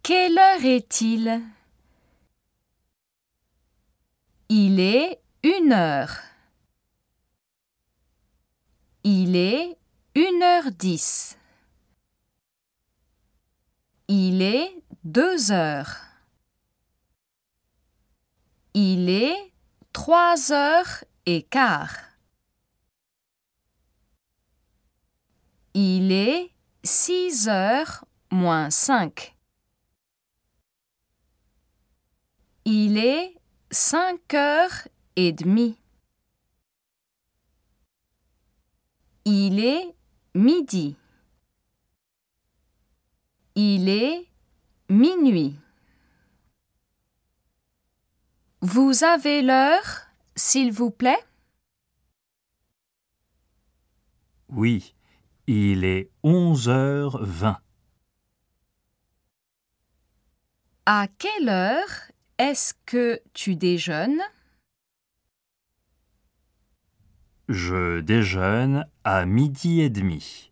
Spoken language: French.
Quelle heure est-il? Il est 1 heure. Il est 1h10. Il est 2 heures. Il est 3h15. Il est 6h moins 5. Il est 5h30. Il est midi. Il est minuit. Vous avez l'heure, s'il vous plaît? Oui, il est 11h20. À quelle heure est-ce que tu déjeunes? Je déjeune à 12h30.